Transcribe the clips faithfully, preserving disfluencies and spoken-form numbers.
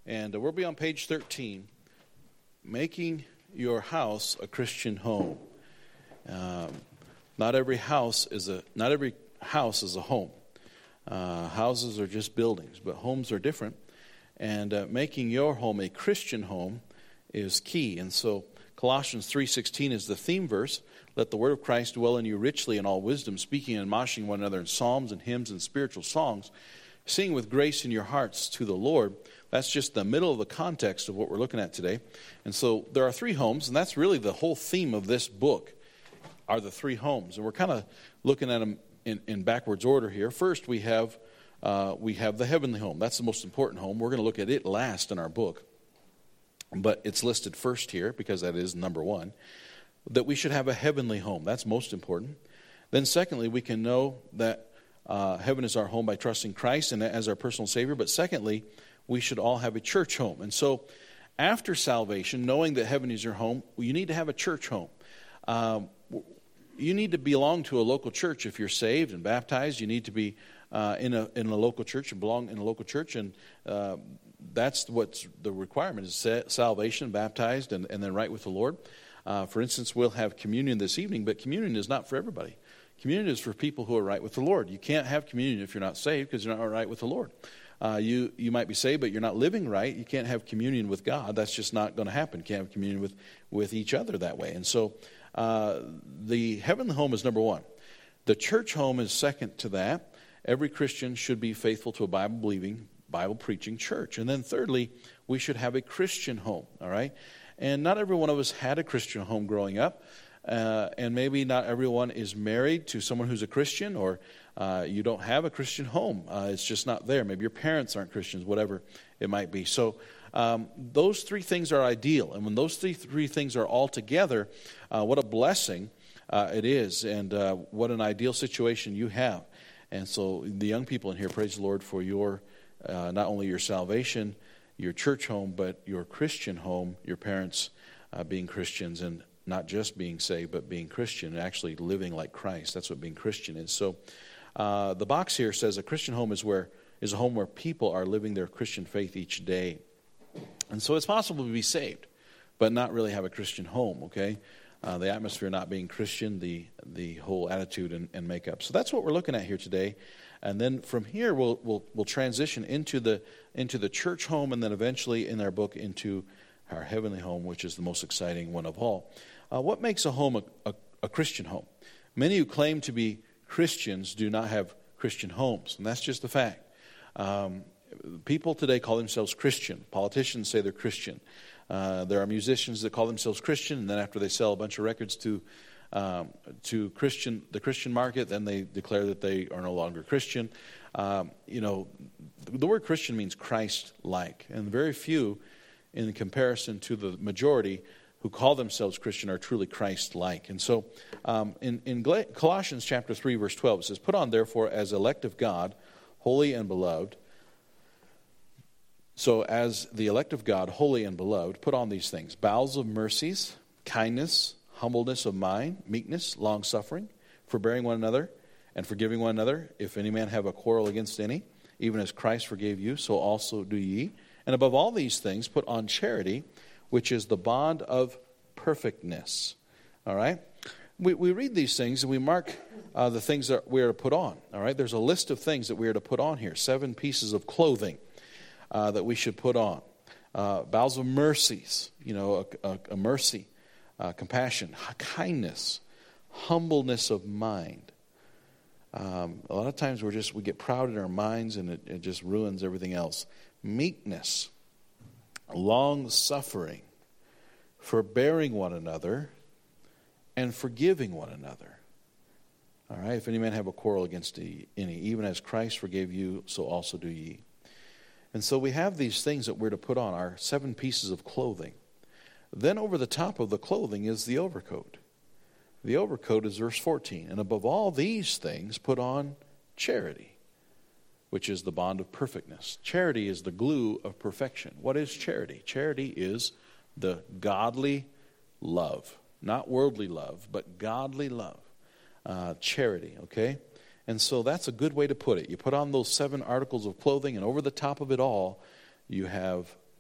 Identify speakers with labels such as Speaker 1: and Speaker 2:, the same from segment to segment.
Speaker 1: And uh, we'll be on page thirteen, Making Your House a Christian Home. Um, not every house is a not every house is a home. Uh, houses are just buildings, but homes are different. And uh, making your home a Christian home is key. And so Colossians three sixteen is the theme verse. Let the word of Christ dwell in you richly in all wisdom, speaking and admonishing one another in psalms and hymns and spiritual songs, singing with grace in your hearts to the Lord. That's just the middle of the context of what we're looking at today. And so there are three homes, and that's really the whole theme of this book, are the three homes. And we're kind of looking at them in, in backwards order here. First, we have uh, we have the heavenly home. That's the most important home. We're going to look at it last in our book. But it's listed first here because that is number one, that we should have a heavenly home. That's most important. Then secondly, we can know that uh, heaven is our home by trusting Christ and as our personal Savior. But secondly, we should all have a church home. And so after salvation, knowing that heaven is your home, you need to have a church home. Um, you need to belong to a local church if you're saved and baptized. You need to be uh, in a in a local church and belong in a local church. And uh, that's what's the requirement is salvation, baptized, and, and then right with the Lord. Uh, for instance, we'll have communion this evening, but communion is not for everybody. Communion is for people who are right with the Lord. You can't have communion if you're not saved because you're not right with the Lord. Uh, you you might be saved, but you're not living right. You can't have communion with God. That's just not going to happen. You can't have communion with, with each other that way. And so uh, the heavenly home is number one. The church home is second to that. Every Christian should be faithful to a Bible-believing, Bible-preaching church. And then thirdly, we should have a Christian home, all right? And not every one of us had a Christian home growing up. Uh, and maybe not everyone is married to someone who's a Christian, or uh, you don't have a Christian home. Uh, it's just not there. Maybe your parents aren't Christians, whatever it might be. So um, those three things are ideal. And when those three, three things are all together, uh, what a blessing uh, it is, and uh, what an ideal situation you have. And so the young people in here, praise the Lord for your, uh, not only your salvation, your church home, but your Christian home, your parents uh, being Christians, and not just being saved, but being Christian and actually living like Christ. That's what being Christian is. So uh, the box here says a Christian home is where is a home where people are living their Christian faith each day. And so it's possible to be saved, but not really have a Christian home, okay? Uh, the atmosphere not being Christian, the the whole attitude and, and makeup. So that's what we're looking at here today. And then from here we'll we'll we'll transition into the into the church home, and then eventually in our book into our heavenly home, which is the most exciting one of all. Uh, what makes a home a, a, a Christian home? Many who claim to be Christians do not have Christian homes, and that's just a fact. Um, people today call themselves Christian. Politicians say they're Christian. Uh, there are musicians that call themselves Christian, and then after they sell a bunch of records to um, to Christian the Christian market, then they declare that they are no longer Christian. Um, you know, the, the word Christian means Christ-like, and very few, in comparison to the majority, who call themselves Christian are truly Christ-like. And so um, in, in Colossians chapter three, verse twelve, it says, "Put on, therefore, as elect of God, holy and beloved." So as the elect of God, holy and beloved, put on these things: bowels of mercies, kindness, humbleness of mind, meekness, long-suffering, forbearing one another, and forgiving one another. If any man have a quarrel against any, even as Christ forgave you, so also do ye. And above all these things, put on charity, which is the bond of perfectness. All right? We we read these things and we mark uh, the things that we are to put on. All right? There's a list of things that we are to put on here. Seven pieces of clothing uh, that we should put on. Uh, bowels of mercies, you know, a, a, a mercy, uh, compassion, kindness, humbleness of mind. Um, a lot of times we're just we get proud in our minds, and it, it just ruins everything else. Meekness, long-suffering, forbearing one another, and forgiving one another. All right, if any man have a quarrel against any, even as Christ forgave you, so also do ye. And so we have these things that we're to put on, our seven pieces of clothing. Then over the top of the clothing is the overcoat. The overcoat is verse fourteen. And above all these things, put on charity, which is the bond of perfectness. Charity is the glue of perfection. What is charity? Charity is the godly love. Not worldly love, but godly love. Uh, charity, okay? And so that's a good way to put it. You put on those seven articles of clothing, and over the top of it all, you have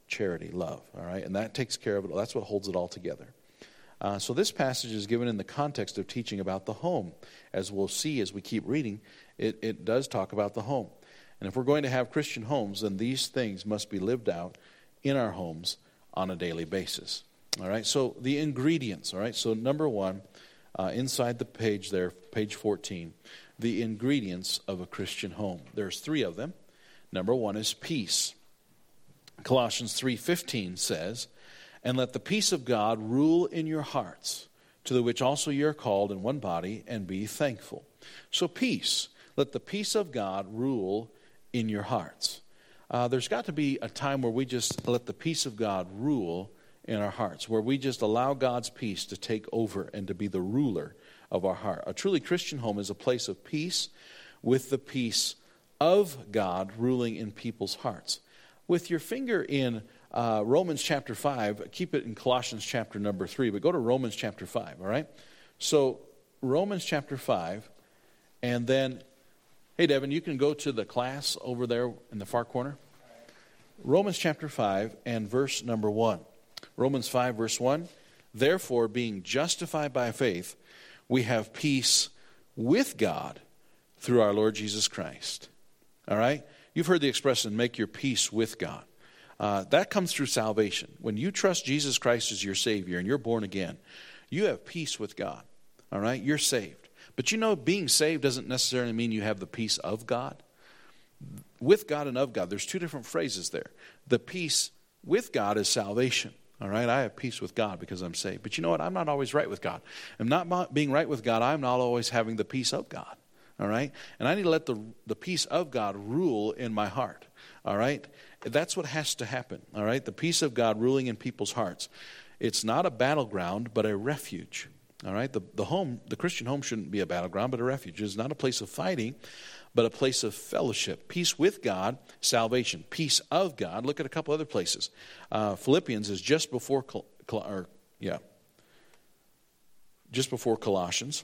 Speaker 1: charity, love. All right, and that takes care of it. That's what holds it all together. Uh, so this passage is given in the context of teaching about the home. As we'll see as we keep reading, it, it does talk about the home. And if we're going to have Christian homes, then these things must be lived out in our homes on a daily basis. All right, so the ingredients. All right, so number one, uh, inside the page there, page fourteen, the ingredients of a Christian home. There's three of them. Number one is peace. Colossians three fifteen says, "And let the peace of God rule in your hearts, to the which also ye are called in one body, and be thankful." So peace. Let the peace of God rule in your hearts. Uh, there's got to be a time where we just let the peace of God rule in our hearts, where we just allow God's peace to take over and to be the ruler of our heart. A truly Christian home is a place of peace with the peace of God ruling in people's hearts. With your finger in uh, Romans chapter five, keep it in Colossians chapter number three, but go to Romans chapter five, all right? So Romans chapter five, and then, hey Devin, you can go to the class over there in the far corner. Romans chapter five and verse number one. Romans five verse one, "Therefore, being justified by faith, we have peace with God through our Lord Jesus Christ." All right? You've heard the expression, make your peace with God. Uh, that comes through salvation. When you trust Jesus Christ as your Savior and you're born again, you have peace with God. All right? You're saved. But you know, being saved doesn't necessarily mean you have the peace of God. With God and of God, there's two different phrases there. The peace with God is salvation. All right? I have peace with God because I'm saved. But you know what? I'm not always right with God. I'm not being right with God. I'm not always having the peace of God. All right? And I need to let the, the peace of God rule in my heart. All right? That's what has to happen. All right? The peace of God ruling in people's hearts. It's not a battleground, but a refuge. All right? The, the home, the Christian home shouldn't be a battleground, but a refuge. It's not a place of fighting, but a place of fellowship. Peace with God, salvation. Peace of God. Look at a couple other places. Uh, Philippians is just before, Col- Col- or, yeah, just before Colossians.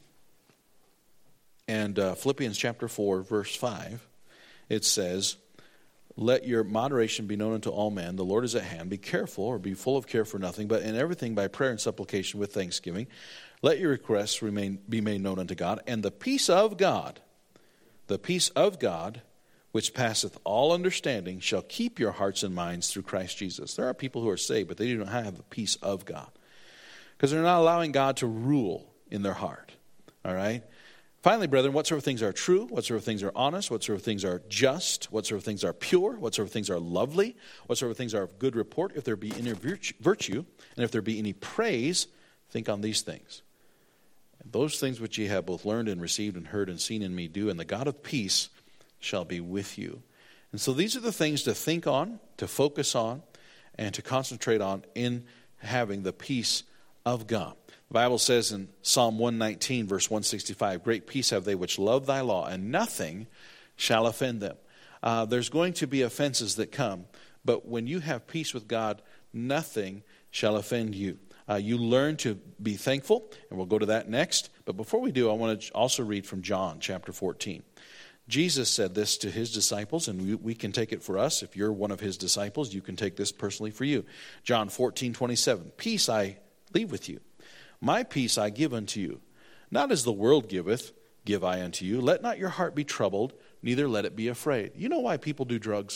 Speaker 1: And uh, Philippians chapter four, verse five, it says, "Let your moderation be known unto all men. The Lord is at hand. Be careful," or be full of care for nothing, but in everything by prayer and supplication with thanksgiving. "Let your requests remain be made known unto God. And the peace of God, the peace of God, which passeth all understanding, shall keep your hearts and minds through Christ Jesus." There are people who are saved, but they do not have the peace of God, because they're not allowing God to rule in their heart. All right? Finally, brethren, whatsoever things are true, whatsoever things are honest, whatsoever things are just, whatsoever things are pure, whatsoever things are lovely, whatsoever things are of good report, if there be any virtue, and if there be any praise, think on these things. And those things which ye have both learned and received and heard and seen in me do, and the God of peace shall be with you. And so these are the things to think on, to focus on, and to concentrate on in having the peace of God. The Bible says in Psalm one nineteen, verse one sixty-five, "Great peace have they which love thy law, and nothing shall offend them." Uh, there's going to be offenses that come, but when you have peace with God, nothing shall offend you. Uh, you learn to be thankful, and we'll go to that next. But before we do, I want to also read from John chapter fourteen. Jesus said this to his disciples, and we, we can take it for us. If you're one of his disciples, you can take this personally for you. John fourteen twenty-seven, "Peace I leave with you. My peace I give unto you. Not as the world giveth, give I unto you. Let not your heart be troubled, neither let it be afraid." You know why people do drugs?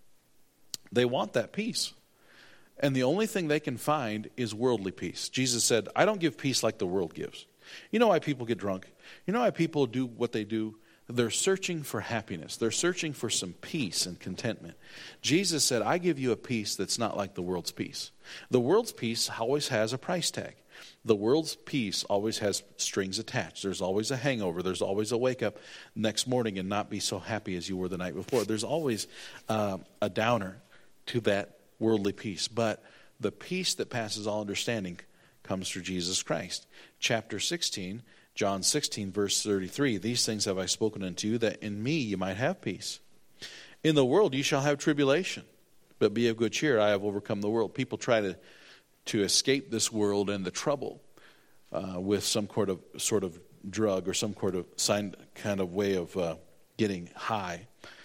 Speaker 1: They want that peace. And the only thing they can find is worldly peace. Jesus said, "I don't give peace like the world gives." You know why people get drunk? You know why people do what they do? They're searching for happiness. They're searching for some peace and contentment. Jesus said, "I give you a peace that's not like the world's peace." The world's peace always has a price tag. The world's peace always has strings attached. There's always a hangover. There's always a wake up next morning and not be so happy as you were the night before. There's always uh, a downer to that worldly peace. But the peace that passes all understanding comes through Jesus Christ. Chapter sixteen, John sixteen, verse thirty-three, "These things have I spoken unto you, that in me you might have peace. In the world you shall have tribulation, but be of good cheer, I have overcome the world." People try to to escape this world and the trouble uh, with some sort of sort of drug or some sort of sign, kind of way of uh, getting high.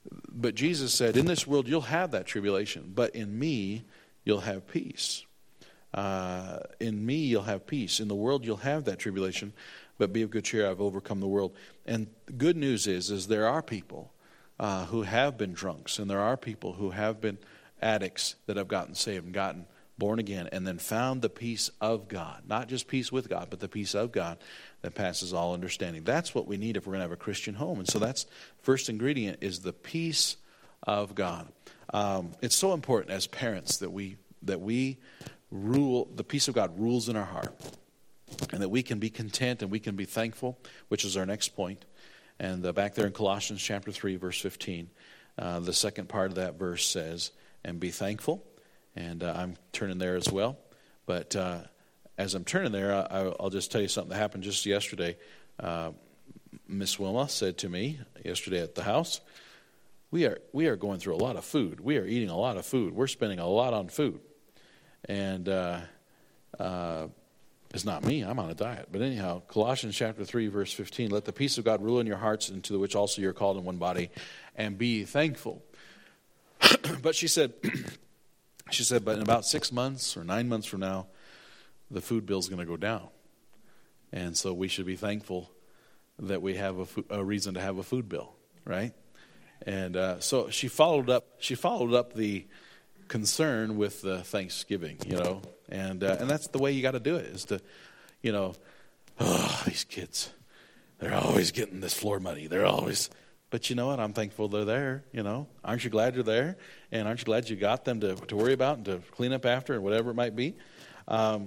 Speaker 1: But Jesus said, in this world you'll have that tribulation, but in me you'll have peace. Uh, in me you'll have peace. In the world you'll have that tribulation, but be of good cheer, I've overcome the world. And the good news is, is there are people uh, who have been drunks, and there are people who have been addicts that have gotten saved and gotten born again, and then found the peace of God. Not just peace with God, but the peace of God that passes all understanding. That's what we need if we're going to have a Christian home. And so that's first ingredient is the peace of God. Um, it's so important as parents that we that we rule, the peace of God rules in our heart, and that we can be content and we can be thankful, which is our next point. And uh, back there in Colossians chapter three, verse fifteen, uh, the second part of that verse says, and be thankful. And uh, I'm turning there as well. But uh, as I'm turning there, I, I'll just tell you something that happened just yesterday. Uh, Miss Wilma said to me yesterday at the house, we are we are going through a lot of food. We are eating a lot of food. We're spending a lot on food. And uh, uh, it's not me. I'm on a diet. But anyhow, Colossians chapter three, verse fifteen, let the peace of God rule in your hearts, into the which also you're called in one body, and be thankful. But she said... She said, but in about six months or nine months from now, the food bill's going to go down. And so we should be thankful that we have a, fo- a reason to have a food bill, right? And uh, so she followed up. She followed up the concern with the Thanksgiving, you know, and uh, and that's the way you got to do it. Is to, you know, oh, these kids, they're always getting this floor money. They're always. But you know what? I'm thankful they're there, you know. Aren't you glad you're there? And aren't you glad you got them to, to worry about and to clean up after and whatever it might be? Um,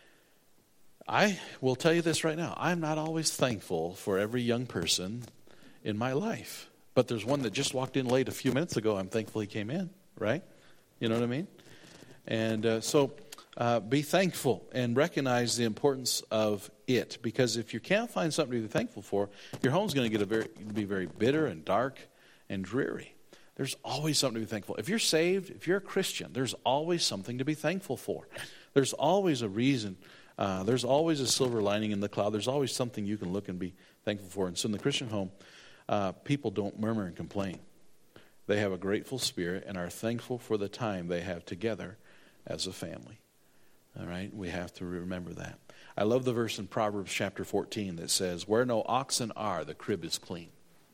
Speaker 1: I will tell you this right now. I'm not always thankful for every young person in my life. But there's one that just walked in late a few minutes ago. I'm thankful he came in, right? You know what I mean? And uh, so uh, be thankful and recognize the importance of it, because if you can't find something to be thankful for, your home's going to get a very be very bitter and dark and dreary. There's always something to be thankful. If you're saved, if you're a Christian, there's always something to be thankful for. There's always a reason. Uh, there's always a silver lining in the cloud. There's always something you can look and be thankful for. And so in the Christian home, uh, people don't murmur and complain. They have a grateful spirit and are thankful for the time they have together as a family. All right, we have to remember that. I love the verse in Proverbs chapter fourteen that says, where no oxen are, the crib is clean.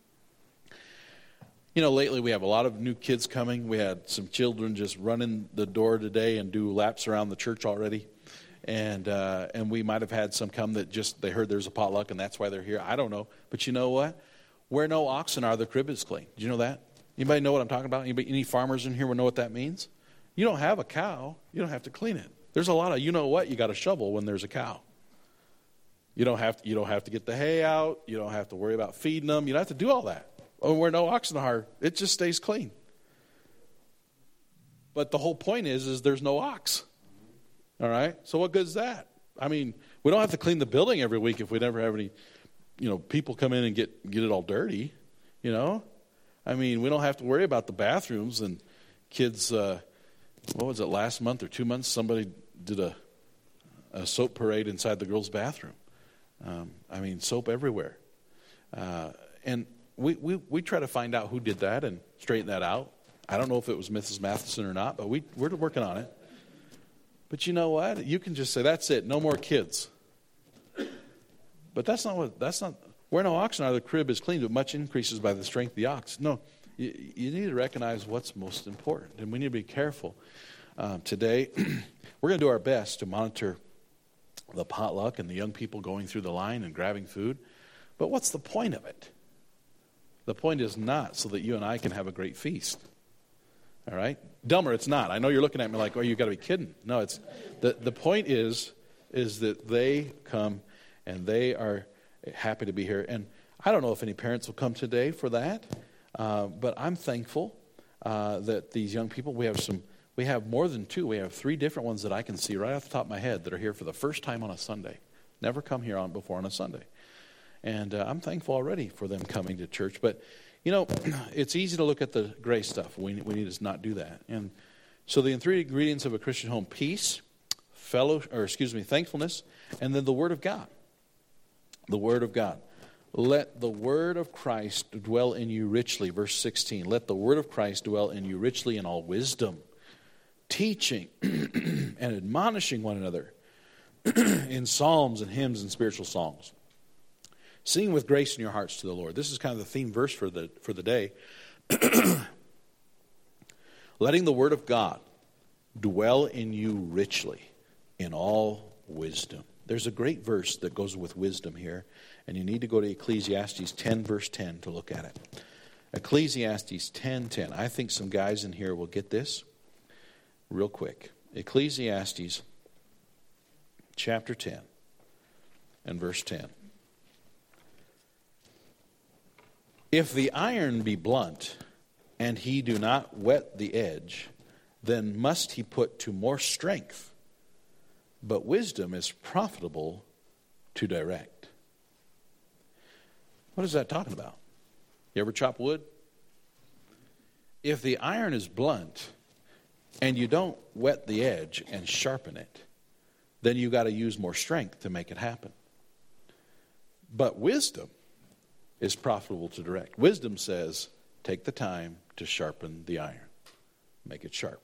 Speaker 1: You know, lately we have a lot of new kids coming. We had some children just running the door today and do laps around the church already. And uh, and we might have had some come that just, they heard there's a potluck and that's why they're here. I don't know. But you know what? Where no oxen are, the crib is clean. Do you know that? Anybody know what I'm talking about? Anybody, any farmers in here will know what that means? You don't have a cow. You don't have to clean it. There's a lot of, you know what, you got to shovel when there's a cow. You don't have to, you don't have to get the hay out. You don't have to worry about feeding them. You don't have to do all that. Oh, where no oxen are, it just stays clean. But the whole point is, is there's no ox. All right? So what good is that? I mean, we don't have to clean the building every week if we never have any, you know, people come in and get, get it all dirty, you know? I mean, we don't have to worry about the bathrooms and kids, uh, what was it, last month or two months, somebody did a, a soap parade inside the girls' bathroom. Um, I mean, soap everywhere. Uh, and we, we, we try to find out who did that and straighten that out. I don't know if it was Missus Matheson or not, but we, we're working on it. But you know what? You can just say, that's it, no more kids. But that's not what, that's not, where no oxen are, the crib is clean, but much increases by the strength of the ox. No, you, you need to recognize what's most important, and we need to be careful. Um, today, we're going to do our best to monitor the potluck and the young people going through the line and grabbing food. But what's the point of it? The point is not so that you and I can have a great feast. All right? Dumber, it's not. I know you're looking at me like, oh, you got to be kidding. No, it's the, the point is, is that they come and they are happy to be here. And I don't know if any parents will come today for that, uh, but I'm thankful uh, that these young people, we have some, we have more than two. We have three different ones that I can see right off the top of my head that are here for the first time on a Sunday. Never come here on before on a Sunday. And uh, I'm thankful already for them coming to church. But, you know, it's easy to look at the gray stuff. We, we need to not do that. And so the three ingredients of a Christian home: peace, fellow, or excuse me, thankfulness, and then the Word of God. The Word of God. Let the word of Christ dwell in you richly. Verse sixteen. Let the word of Christ dwell in you richly in all wisdom, teaching and admonishing one another in psalms and hymns and spiritual songs, singing with grace in your hearts to the Lord. This is kind of the theme verse for the for the day. Letting the word of God dwell in you richly in all wisdom. There's a great verse that goes with wisdom here, and you need to go to Ecclesiastes ten, verse ten to look at it. Ecclesiastes ten ten. I think some guys in here will get this real quick. Ecclesiastes chapter ten and verse ten. If the iron be blunt, and he do not whet the edge, then must he put to more strength. But wisdom is profitable to direct. What is that talking about? You ever chop wood? If the iron is blunt, and you don't whet the edge and sharpen it, then you got to use more strength to make it happen. But wisdom is profitable to direct. Wisdom says, take the time to sharpen the iron. Make it sharp.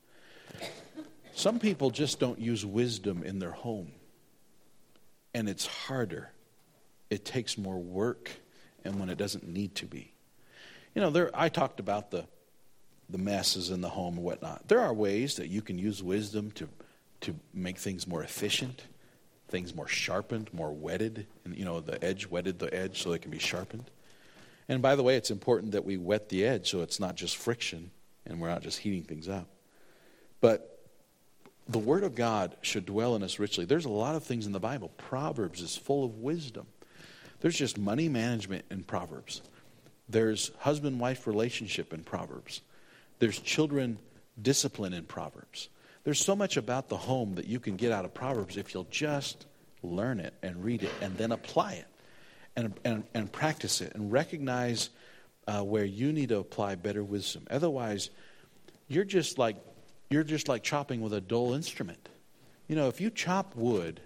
Speaker 1: Some people just don't use wisdom in their home. And it's harder. It takes more work, and when it doesn't need to be. You know, there. I talked about the the messes in the home and whatnot. There are ways that you can use wisdom to to make things more efficient, things more sharpened, more whetted, and you know, the edge whetted the edge so they can be sharpened. And by the way, it's important that we wet the edge so it's not just friction and we're not just heating things up. But the Word of God should dwell in us richly. There's a lot of things in the Bible. Proverbs is full of wisdom. There's just money management in Proverbs. There's husband-wife relationship in Proverbs. There's children discipline in Proverbs. There's so much about the home that you can get out of Proverbs if you'll just learn it and read it and then apply it and and, and practice it and recognize uh, where you need to apply better wisdom. Otherwise, you're just like you're just like chopping with a dull instrument. You know, if you chop wood,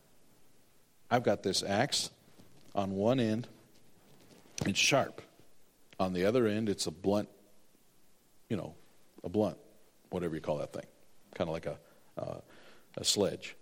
Speaker 1: I've got this axe on one end, it's sharp. On the other end, it's a blunt, you know, a blunt, whatever you call that thing. Kind of like a uh, a sledge.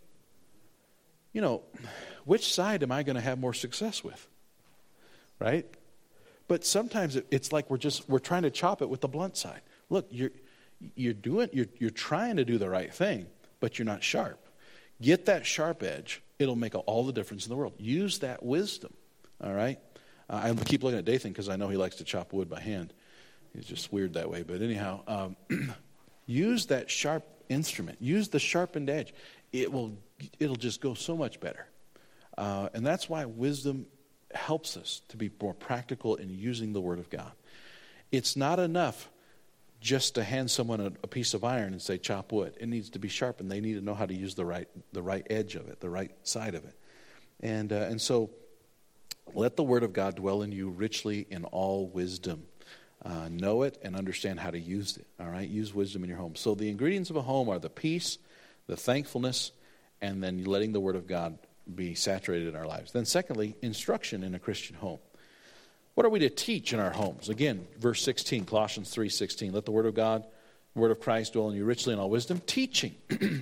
Speaker 1: You know, which side am I going to have more success with? Right? But sometimes it, it's like we're just we're trying to chop it with the blunt side. Look, you're you're doing you're you're trying to do the right thing, but you're not sharp. Get that sharp edge. It'll make all the difference in the world. Use that wisdom. All right? Uh, I keep looking at Dathan because I know he likes to chop wood by hand. He's just weird that way. But anyhow, um, use that sharp instrument. Use the sharpened edge. It will. It'll just go so much better. Uh, and that's why wisdom helps us to be more practical in using the Word of God. It's not enough just to hand someone a, a piece of iron and say, chop wood. It needs to be sharpened. They need to know how to use the right the right edge of it, the right side of it. And uh, and so let the Word of God dwell in you richly in all wisdom. Uh, know it and understand how to use it. All right? Use wisdom in your home. So the ingredients of a home are the peace, the thankfulness, and then letting the Word of God be saturated in our lives. Then secondly, instruction in a Christian home. What are we to teach in our homes? Again, verse sixteen, Colossians three sixteen. Let the Word of God, the Word of Christ dwell in you richly in all wisdom, teaching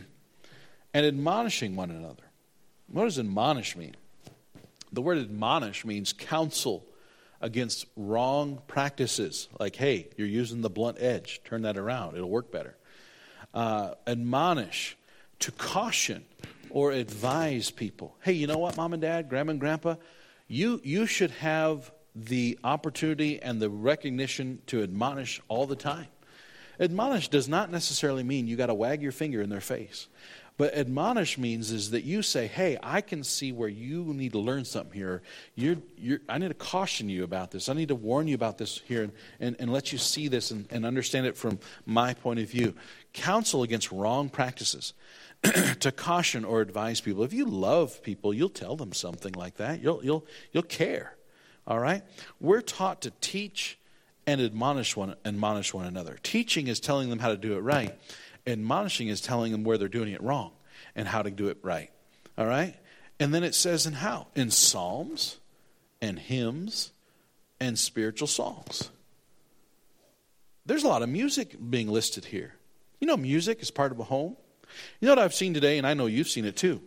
Speaker 1: and admonishing one another. What does admonish mean? The word admonish means counsel against wrong practices. Like, hey, you're using the blunt edge. Turn that around. It'll work better. Uh, admonish, to caution or advise people. Hey, you know what, Mom and Dad, Grandma and Grandpa? You, you should have the opportunity and the recognition to admonish all the time. Admonish does not necessarily mean you got to wag your finger in their face. But admonish means is that you say, hey, I can see where you need to learn something here. You're, you're, I need to caution you about this. I need to warn you about this here and, and, and let you see this and, and understand it from my point of view. Counsel against wrong practices. To caution or advise people. If you love people, you'll tell them something like that. You'll, you'll, you'll care. All right? We're taught to teach and admonish one, admonish one another. Teaching is telling them how to do it right. Admonishing is telling them where they're doing it wrong and how to do it right. All right? And then it says in how? In psalms and hymns and spiritual songs. There's a lot of music being listed here. You know, music is part of a home. You know what I've seen today, and I know you've seen it too.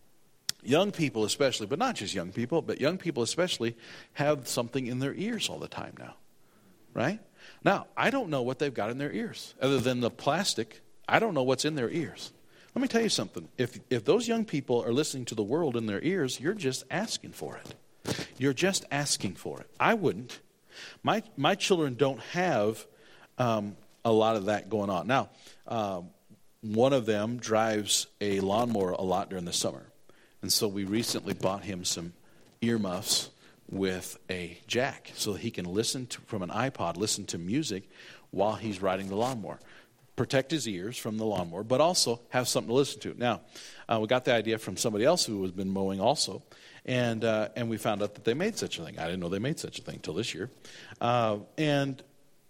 Speaker 1: Young people especially, but not just young people, but young people especially have something in their ears all the time now, right? Now, I don't know what they've got in their ears other than the plastic. I don't know what's in their ears. Let me tell you something. If if those young people are listening to the world in their ears, you're just asking for it. You're just asking for it. I wouldn't. My my children don't have um, a lot of that going on. Now, um, one of them drives a lawnmower a lot during the summer. And so we recently bought him some earmuffs with a jack so that he can listen to, from an iPod, listen to music while he's riding the lawnmower. Protect his ears from the lawnmower, but also have something to listen to. Now, uh, we got the idea from somebody else who has been mowing also, and uh, and we found out that they made such a thing. I didn't know they made such a thing until this year. Uh, and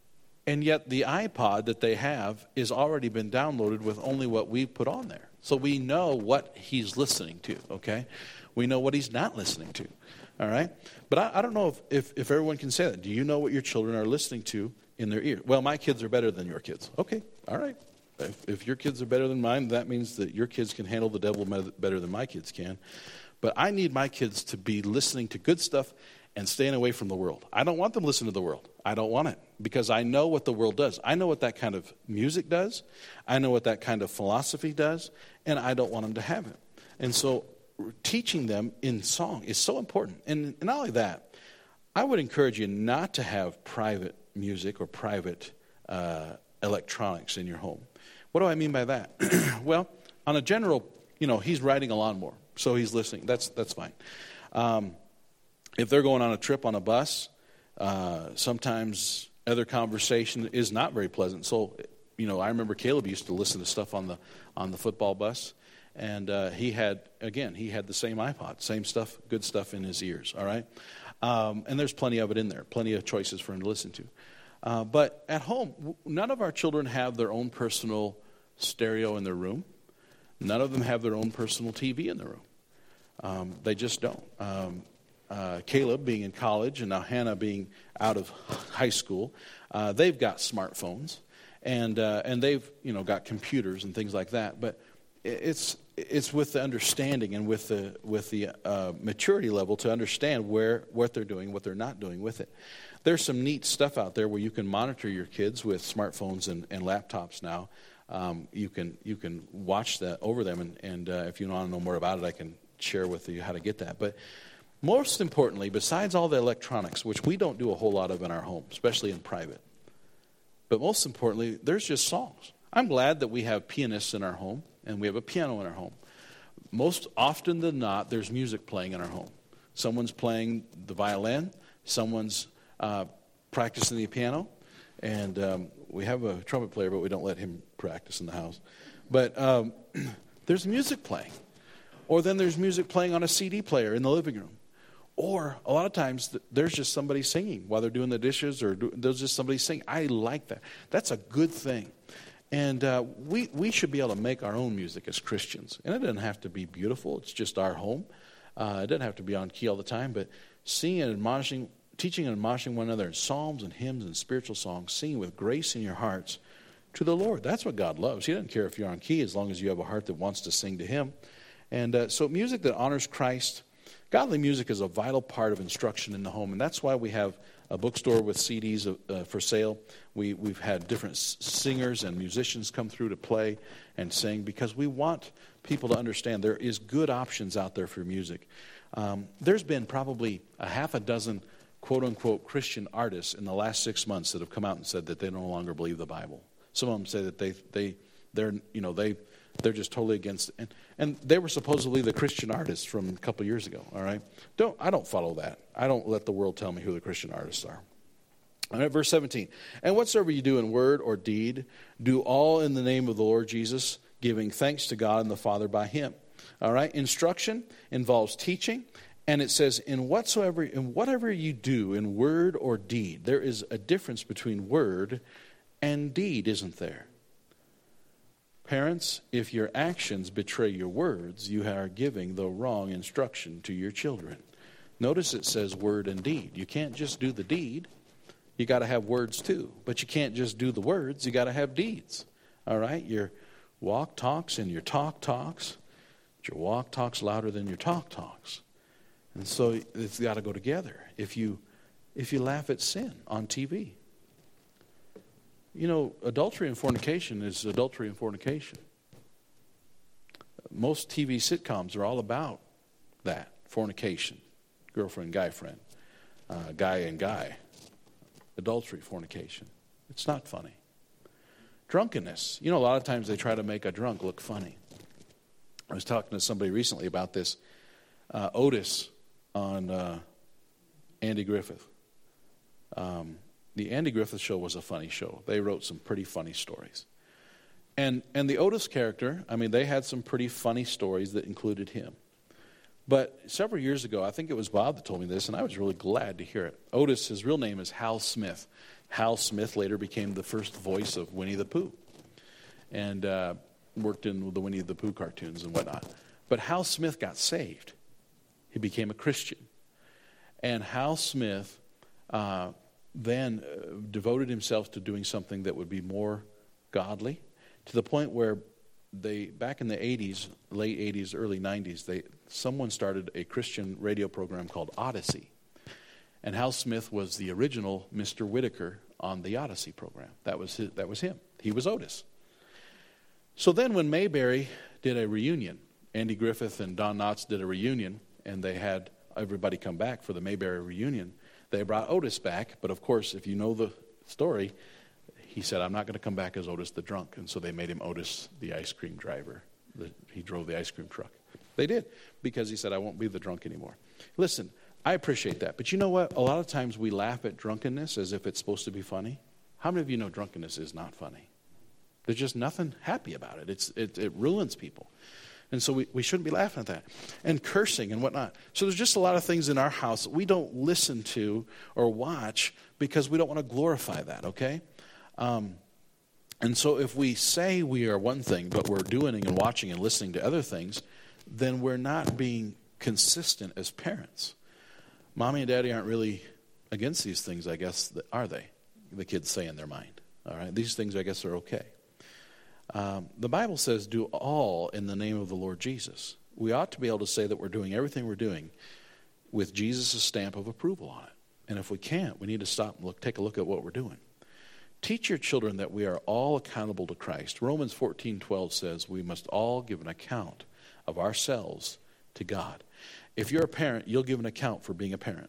Speaker 1: and yet the iPod that they have is already been downloaded with only what we put on there. So we know what he's listening to, okay? We know what he's not listening to, all right? But I, I don't know if, if, if everyone can say that. Do you know what your children are listening to in their ear? Well, my kids are better than your kids. Okay, all right. If, if your kids are better than mine, that means that your kids can handle the devil better than my kids can. But I need my kids to be listening to good stuff and staying away from the world. I don't want them listening to the world. I don't want it because I know what the world does. I know what that kind of music does. I know what that kind of philosophy does, and I don't want them to have it. And so teaching them in song is so important. And not only that, I would encourage you not to have private music or private uh, electronics in your home. What do I mean by that? Well, on a general, you know, he's riding a lawnmower, so he's listening. That's that's fine. Um, if they're going on a trip on a bus, uh, sometimes other conversation is not very pleasant. So, you know, I remember Caleb used to listen to stuff on the on the football bus, and uh, he had, again, he had the same iPod, same stuff, good stuff in his ears, all right? Um, and there's plenty of it in there, plenty of choices for him to listen to. Uh, but at home, none of our children have their own personal stereo in their room. None of them have their own personal T V in their room. Um, they just don't. Um, uh, Caleb being in college and now Hannah being out of high school, uh, they've got smartphones and uh, and they've you know got computers and things like that. But it's it's with the understanding and with the with the uh, maturity level to understand where what they're doing, what they're not doing with it. There's some neat stuff out there where you can monitor your kids with smartphones and, and laptops now. Um, you can you can watch that over them, and, and uh, if you want to know more about it, I can share with you how to get that. But most importantly, besides all the electronics, which we don't do a whole lot of in our home, especially in private, but most importantly, there's just songs. I'm glad that we have pianists in our home, and we have a piano in our home. Most often than not, there's music playing in our home. Someone's playing the violin, someone's uh, practicing the piano, and um, we have a trumpet player, but we don't let him practice in the house. But um, there's music playing. Or then there's music playing on a C D player in the living room. Or a lot of times there's just somebody singing while they're doing the dishes, or do, there's just somebody singing. I like that. That's a good thing. And uh, we, we should be able to make our own music as Christians. And it doesn't have to be beautiful. It's just our home. Uh, it doesn't have to be on key all the time. But singing and admonishing, teaching and admonishing one another in psalms and hymns and spiritual songs, singing with grace in your hearts to the Lord. That's what God loves. He doesn't care if you're on key as long as you have a heart that wants to sing to Him. And uh, so music that honors Christ, godly music is a vital part of instruction in the home. And that's why we have a bookstore with C Ds uh, for sale. We, we've had different s- singers and musicians come through to play and sing because we want people to understand there is good options out there for music. Um, there's been probably a half a dozen quote-unquote Christian artists in the last six months that have come out and said that they no longer believe the Bible. Some of them say that they, they, they're, you know, they, they're just totally against it. And, and they were supposedly the Christian artists from a couple years ago, all right? Don't, I don't follow that. I don't let the world tell me who the Christian artists are. All right, verse seventeen. And whatsoever you do in word or deed, do all in the name of the Lord Jesus, giving thanks to God and the Father by Him. All right, instruction involves teaching. And it says, in whatsoever, in whatever you do in word or deed, there is a difference between word and deed, isn't there? Parents, if your actions betray your words, you are giving the wrong instruction to your children. Notice it says word and deed. You can't just do the deed. You got to have words too. But you can't just do the words. You got to have deeds. All right? Your walk talks and your talk talks. Your walk talks louder than your talk talks. And so it's got to go together. If you if you laugh at sin on T V. You know, adultery and fornication is adultery and fornication. Most T V sitcoms are all about that. Fornication. Girlfriend, guy friend. Uh, guy and guy. Adultery, fornication. It's not funny. Drunkenness. You know, a lot of times they try to make a drunk look funny. I was talking to somebody recently about this. Uh, Otis on uh, Andy Griffith. Um, the Andy Griffith Show was a funny show. They wrote some pretty funny stories. And and the Otis character, I mean, they had some pretty funny stories that included him. But several years ago, I think it was Bob that told me this, and I was really glad to hear it. Otis, his real name is Hal Smith. Hal Smith later became the first voice of Winnie the Pooh. And uh, worked in the Winnie the Pooh cartoons and whatnot. But Hal Smith got saved. He became a Christian. And Hal Smith uh, then uh, devoted himself to doing something that would be more godly, to the point where they, back in the eighties, late eighties, early nineties, they someone started a Christian radio program called Odyssey. And Hal Smith was the original Mister Whitaker on the Odyssey program. That was his, that was him. He was Otis. So then when Mayberry did a reunion, Andy Griffith and Don Knotts did a reunion, and they had everybody come back for the Mayberry reunion, they brought Otis back. But of course, if you know the story, he said, I'm not going to come back as Otis the drunk. And so they made him Otis the ice cream driver. The, he drove the ice cream truck. They did, because he said, I won't be the drunk anymore. Listen, I appreciate that. But you know what? A lot of times we laugh at drunkenness as if it's supposed to be funny. How many of you know drunkenness is not funny? There's just nothing happy about it. It's, it, it ruins people. And so we, we shouldn't be laughing at that. And cursing and whatnot. So there's just a lot of things in our house that we don't listen to or watch because we don't want to glorify that, okay? Um, and so if we say we are one thing, but we're doing and watching and listening to other things, then we're not being consistent as parents. Mommy and Daddy aren't really against these things, I guess, are they? The kids say in their mind. All right, these things, I guess, are okay. Um, the Bible says, do all in the name of the Lord Jesus. We ought to be able to say that we're doing everything we're doing with Jesus' stamp of approval on it. And if we can't, we need to stop and look, take a look at what we're doing. Teach your children that we are all accountable to Christ. Romans fourteen twelve says we must all give an account of ourselves to God. If you're a parent, you'll give an account for being a parent.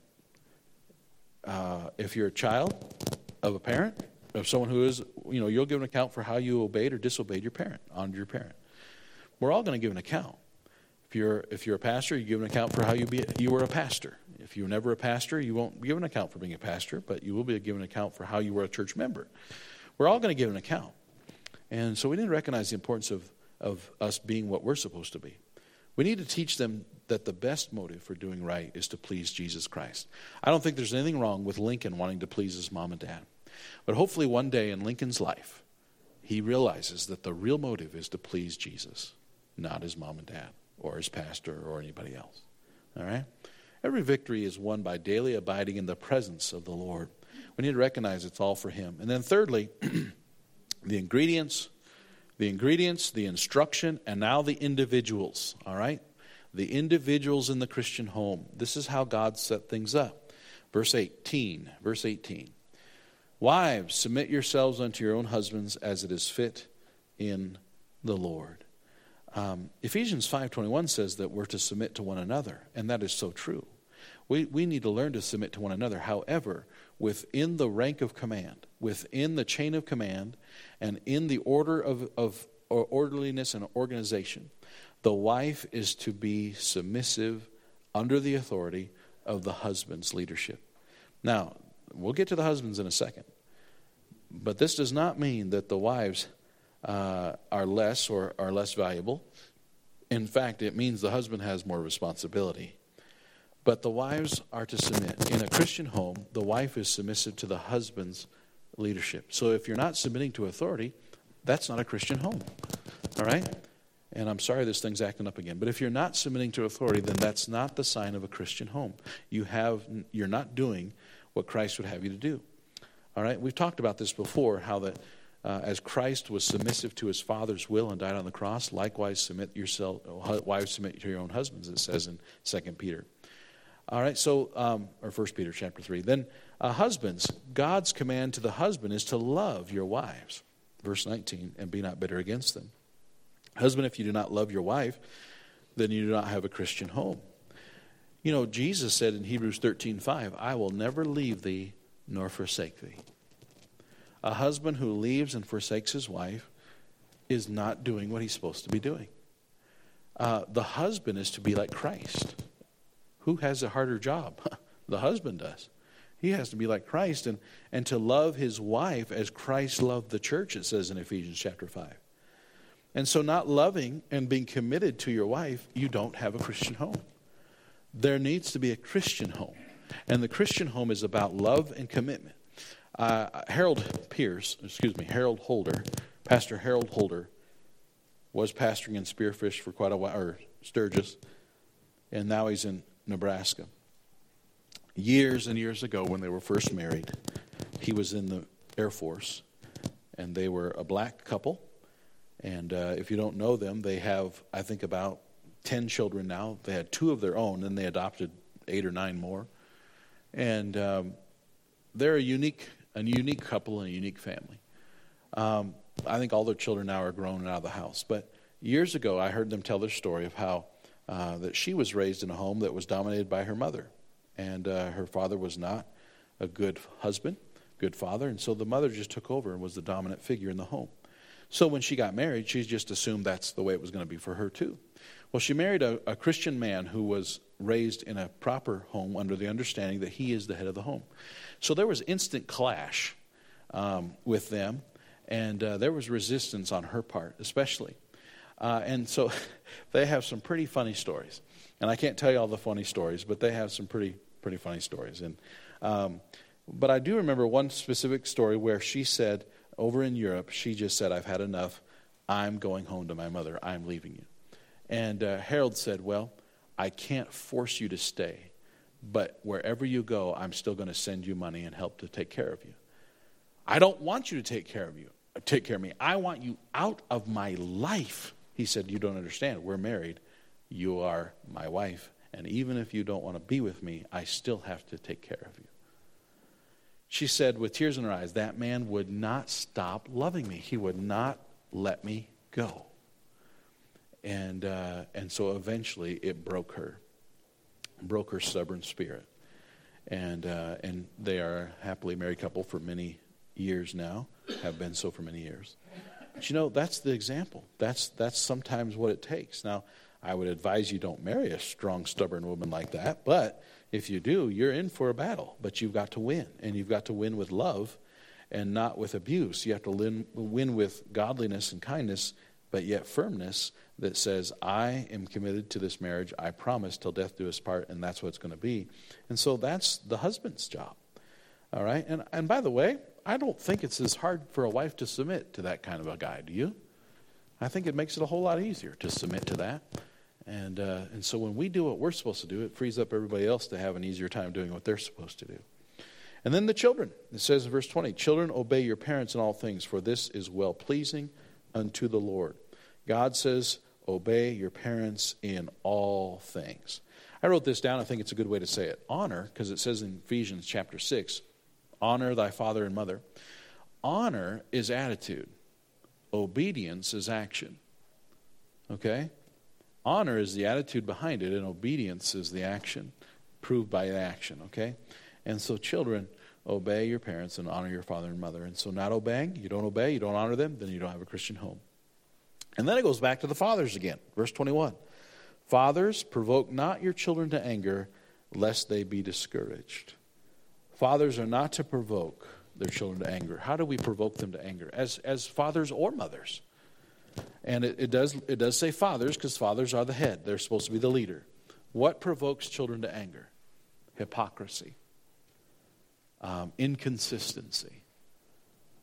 Speaker 1: Uh, if you're a child of a parent, of someone who is, you know, you'll give an account for how you obeyed or disobeyed your parent, honored your parent. We're all going to give an account. If you're if you're a pastor, you give an account for how you be you were a pastor. If you were never a pastor, you won't give an account for being a pastor, but you will be given an account for how you were a church member. We're all going to give an account. And so we need to recognize the importance of, of us being what we're supposed to be. We need to teach them that the best motive for doing right is to please Jesus Christ. I don't think there's anything wrong with Lincoln wanting to please his mom and dad. But hopefully one day in Lincoln's life, he realizes that the real motive is to please Jesus, not his mom and dad or his pastor or anybody else. All right? Every victory is won by daily abiding in the presence of the Lord. We need to recognize it's all for him. And then thirdly, the ingredients, the ingredients, the instruction, and now the individuals. All right? The individuals in the Christian home. This is how God set things up. Verse eighteen. Verse eighteen. Wives, submit yourselves unto your own husbands as it is fit in the Lord. Um, Ephesians five twenty-one says that we're to submit to one another, and that is so true. We we need to learn to submit to one another. However, within the rank of command, within the chain of command, and in the order of, of or orderliness and organization, the wife is to be submissive under the authority of the husband's leadership. Now, we'll get to the husbands in a second. But this does not mean that the wives uh, are less or are less valuable. In fact, it means the husband has more responsibility. But the wives are to submit. In a Christian home, the wife is submissive to the husband's leadership. So if you're not submitting to authority, that's not a Christian home. All right? And I'm sorry this thing's acting up again. But if you're not submitting to authority, then that's not the sign of a Christian home. You have, you're not doing what Christ would have you to do. All right? We've talked about this before, how that uh, as Christ was submissive to his Father's will and died on the cross, likewise submit yourself, wives submit to your own husbands, it says in Second Peter. All right, so, um, or First Peter chapter three. Then uh, husbands, God's command to the husband is to love your wives. Verse nineteen, and be not bitter against them. Husband, if you do not love your wife, then you do not have a Christian home. You know, Jesus said in Hebrews thirteen five, I will never leave thee nor forsake thee. A husband who leaves and forsakes his wife is not doing what he's supposed to be doing. Uh, the husband is to be like Christ. Who has a harder job? The husband does. He has to be like Christ and, and to love his wife as Christ loved the church, it says in Ephesians chapter five. And so not loving and being committed to your wife, you don't have a Christian home. There needs to be a Christian home. And the Christian home is about love and commitment. Uh, Harold Pierce, excuse me, Harold Holder, Pastor Harold Holder, was pastoring in Spearfish for quite a while, or Sturgis, and now he's in Nebraska. Years and years ago when they were first married, he was in the Air Force, and they were a black couple. And uh, if you don't know them, they have, I think, about ten children now. They had two of their own, and they adopted eight or nine more. And um, they're a unique, a unique couple and a unique family. Um, I think all their children now are grown and out of the house. But years ago, I heard them tell their story of how uh, that she was raised in a home that was dominated by her mother. And uh, her father was not a good husband, good father. And so the mother just took over and was the dominant figure in the home. So when she got married, she just assumed that's the way it was going to be for her too. Well, she married a, a Christian man who was raised in a proper home under the understanding that he is the head of the home. So there was instant clash um, with them, and uh, there was resistance on her part especially. Uh, and so they have some pretty funny stories. And I can't tell you all the funny stories, but they have some pretty pretty funny stories. And um, but I do remember one specific story where she said, over in Europe, she just said, I've had enough. I'm going home to my mother. I'm leaving you. And uh, Harold said, well, I can't force you to stay, but wherever you go, I'm still going to send you money and help to take care of you. I don't want you to take care of you, take care of me. I want you out of my life. He said, you don't understand. We're married. You are my wife. And even if you don't want to be with me, I still have to take care of you. She said with tears in her eyes, that man would not stop loving me. He would not let me go. And uh, and so eventually it broke her. Broke her stubborn spirit. And uh, and they are a happily married couple for many years now. Have been so for many years. But you know, that's the example. That's that's sometimes what it takes. Now, I would advise you don't marry a strong, stubborn woman like that. But if you do, you're in for a battle. But you've got to win. And you've got to win with love and not with abuse. You have to win, win with godliness and kindness, but yet firmness that says, I am committed to this marriage. I promise till death do us part, and that's what it's going to be. And so that's the husband's job. All right? And, and by the way, I don't think it's as hard for a wife to submit to that kind of a guy, do you? I think it makes it a whole lot easier to submit to that. And uh, and so when we do what we're supposed to do, it frees up everybody else to have an easier time doing what they're supposed to do. And then the children. It says in verse twenty, children, obey your parents in all things, for this is well-pleasing unto the Lord. God says, obey your parents in all things. I wrote this down. I think it's a good way to say it. Honor, because it says in Ephesians chapter six, honor thy father and mother. Honor is attitude. Obedience is action. Okay? Honor is the attitude behind it, and obedience is the action, proved by action, okay? And so children, obey your parents and honor your father and mother. And so not obeying, you don't obey, you don't honor them, then you don't have a Christian home. And then it goes back to the fathers again, verse twenty-one. Fathers, provoke not your children to anger, lest they be discouraged. Fathers are not to provoke their children to anger. How do we provoke them to anger? As, as fathers or mothers. And it, it does it does say fathers, because fathers are the head. They're supposed to be the leader. What provokes children to anger? Hypocrisy. Um, inconsistency.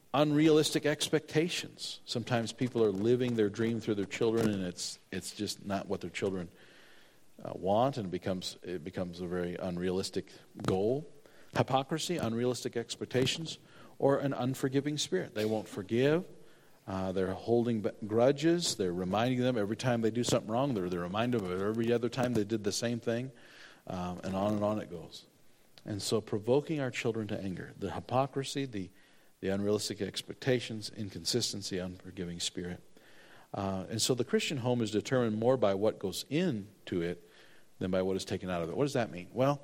Speaker 1: unrealistic expectations. Sometimes people are living their dream through their children, and it's it's just not what their children uh, want, and it becomes it becomes a very unrealistic goal. Hypocrisy, unrealistic expectations, or an unforgiving spirit. They won't forgive. Uh, they're holding grudges. They're reminding them every time they do something wrong. They're, they're reminded of it every other time they did the same thing, um, and on and on it goes. And so provoking our children to anger, the hypocrisy, the the unrealistic expectations, inconsistency, unforgiving spirit. Uh, and so the Christian home is determined more by what goes into it than by what is taken out of it. What does that mean? Well,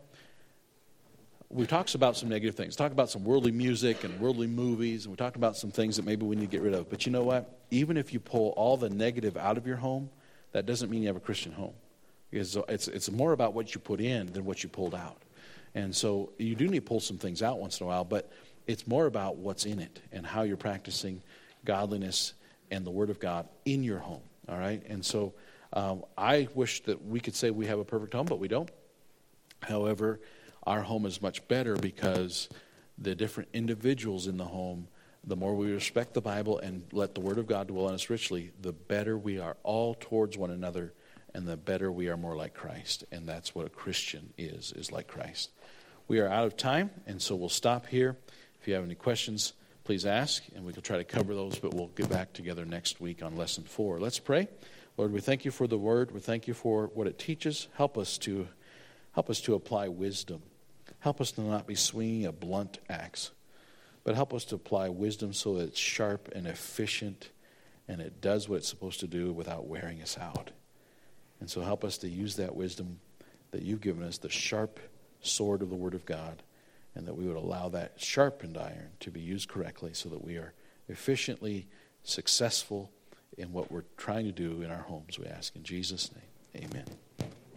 Speaker 1: we talked about some negative things. Talked about some worldly music and worldly movies, and we talked about some things that maybe we need to get rid of. But you know what? Even if you pull all the negative out of your home, that doesn't mean you have a Christian home. Because it's, it's more about what you put in than what you pulled out. And so you do need to pull some things out once in a while, but it's more about what's in it and how you're practicing godliness and the Word of God in your home, all right? And so um, I wish that we could say we have a perfect home, but we don't. However, our home is much better because the different individuals in the home, the more we respect the Bible and let the Word of God dwell in us richly, the better we are all towards one another, and the better we are more like Christ. And that's what a Christian is, is like Christ. We are out of time, and so we'll stop here. If you have any questions, please ask, and we can try to cover those, but we'll get back together next week on lesson four. Let's pray. Lord, we thank you for the word. We thank you for what it teaches. Help us to help us to apply wisdom. Help us to not be swinging a blunt axe, but help us to apply wisdom so that it's sharp and efficient, and it does what it's supposed to do without wearing us out. And so help us to use that wisdom that you've given us, the sharp sword of the Word of God, and that we would allow that sharpened iron to be used correctly so that we are efficiently successful in what we're trying to do in our homes, we ask in Jesus' name. Amen.